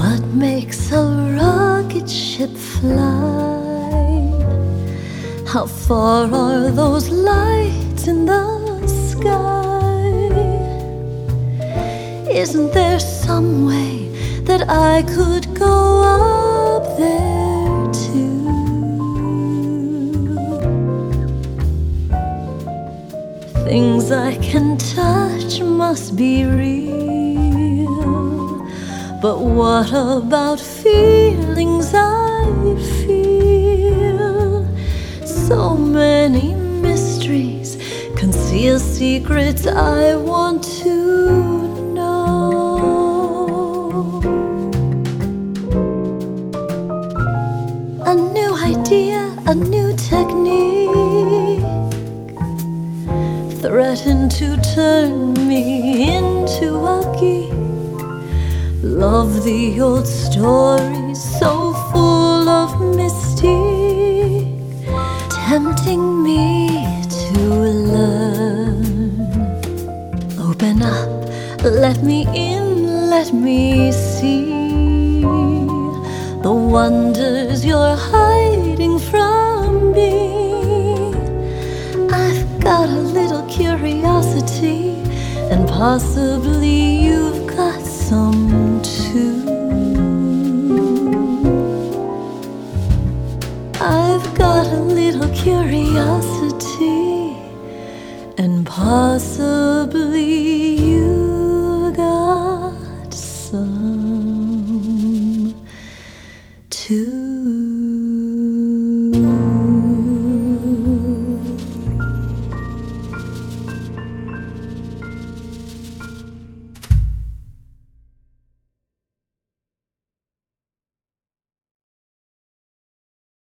What makes a rocket ship fly? How far are those lights in the sky? Isn't there some way that I could go up there too? Things I can touch must be real, but what about feelings I feel? So many mysteries conceal secrets I want to know. A new idea, a new technique threatened to turn me into a geek. Love the old stories so full of mystique, tempting me to learn. Open up, let me in, let me see the wonders you're hiding from me. I've got a little curiosity, and possibly you've got some too. I've got a little curiosity, and possibly you got some too.